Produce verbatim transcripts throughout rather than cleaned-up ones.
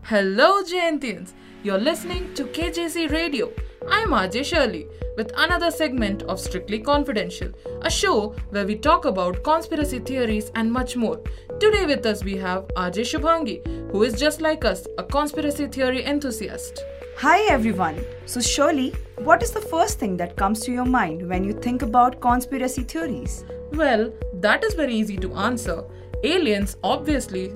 Hello Jayantians, you're listening to K J C Radio. I'm R J Shirley with another segment of Strictly Confidential, a show where we talk about conspiracy theories and much more. Today with us we have R J Shubhangi, who is just like us, a conspiracy theory enthusiast. Hi everyone. So Shirley, what is the first thing that comes to your mind when you think about conspiracy theories? Well, that is very easy to answer. Aliens, obviously.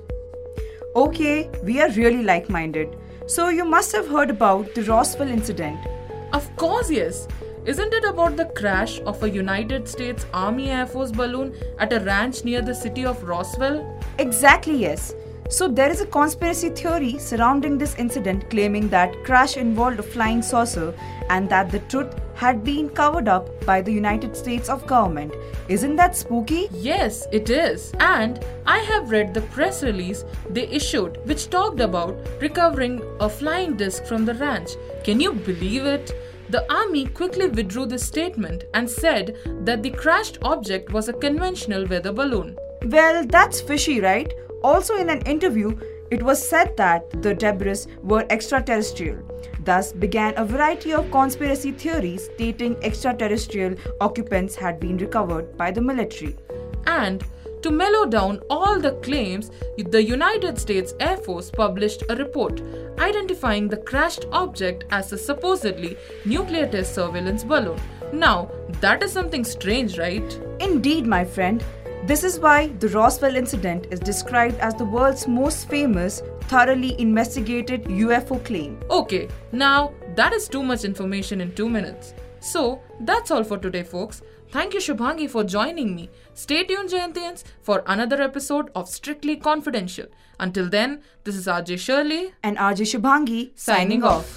Okay, we are really like-minded. So you must have heard about the Roswell incident. Of course, yes. Isn't it about the crash of a United States Army Air Force balloon at a ranch near the city of Roswell? Exactly, yes. So there is a conspiracy theory surrounding this incident claiming that crash involved a flying saucer and that the truth had been covered up by the United States of government. Isn't that spooky? Yes, it is. And I have read the press release they issued which talked about recovering a flying disc from the ranch. Can you believe it? The army quickly withdrew this statement and said that the crashed object was a conventional weather balloon. Well, that's fishy, right? Also, in an interview, it was said that the debris were extraterrestrial. Thus began a variety of conspiracy theories stating extraterrestrial occupants had been recovered by the military. And to mellow down all the claims, the United States Air Force published a report identifying the crashed object as a supposedly nuclear test surveillance balloon. Now, that is something strange, right? Indeed, my friend. This is why the Roswell incident is described as the world's most famous, thoroughly investigated U F O claim. Okay, now that is too much information in two minutes. So, that's all for today, folks. Thank you, Shubhangi, for joining me. Stay tuned, Jayantians, for another episode of Strictly Confidential. Until then, this is R J Shirley and R J Shubhangi signing off.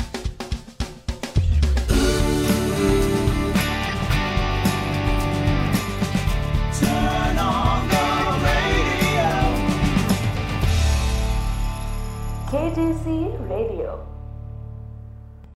K J C Radio.